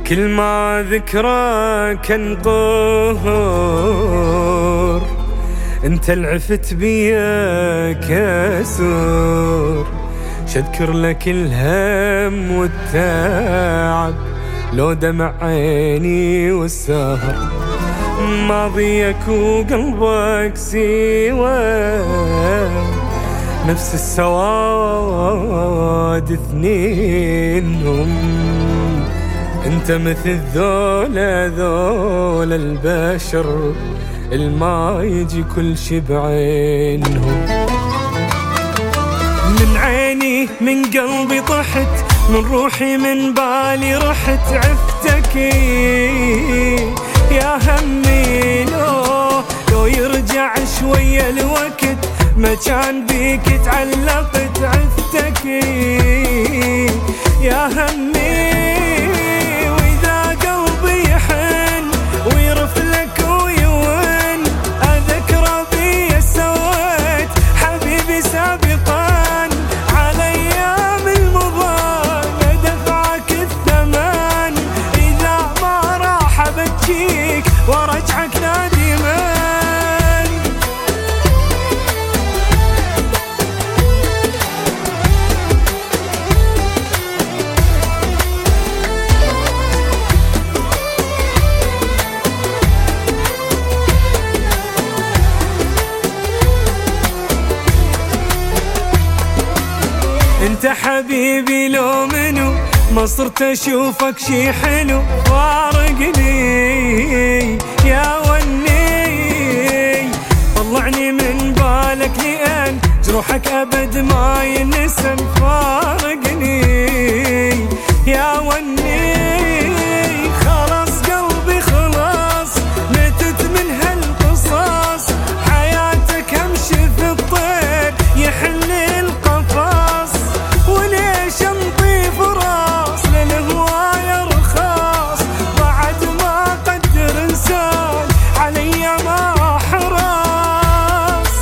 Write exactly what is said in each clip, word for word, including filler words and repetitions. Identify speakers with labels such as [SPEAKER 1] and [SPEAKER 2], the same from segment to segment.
[SPEAKER 1] كل ما ذكراك انقهر، انت العفت بيا كسور. شذكر لك الهم والتعب لو دمع عيني والسهر، ماضيك وقلبك سوى نفس السواد اثنينهم. انت مثل ذولا ذولا البشر الما يجي كل شي بعينهم. من عيني من قلبي طحت، من روحي من بالي رحت، عفتك يا همي لو لو يرجع شوية الوقت ما كان بيك تعلقت. عفتك يا همي، وإذا قلبي يحن ويرف لك ويون أذكر بي سويت حبيبي سابقا على أيام المضى دفعك الثمن. إذا ما راح أبكيك وارجعك نادما. انت حبيبي لو منو ما صرت اشوفك شي حلو، فارقني يا وني طلعني من بالك لأن جروحك ابد ما ينسن. فارقني يا وني خلاص قلبي خلاص متت من هالقصص. حياتك امشي في الطير يحل القفص، وليش انطيف راس للهواية رخاص بعد ما قدر انسان علي ما حراس.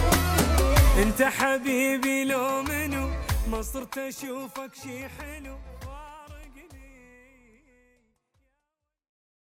[SPEAKER 1] انت حبيبي لو منو ما صرت اشوفك شي حلو.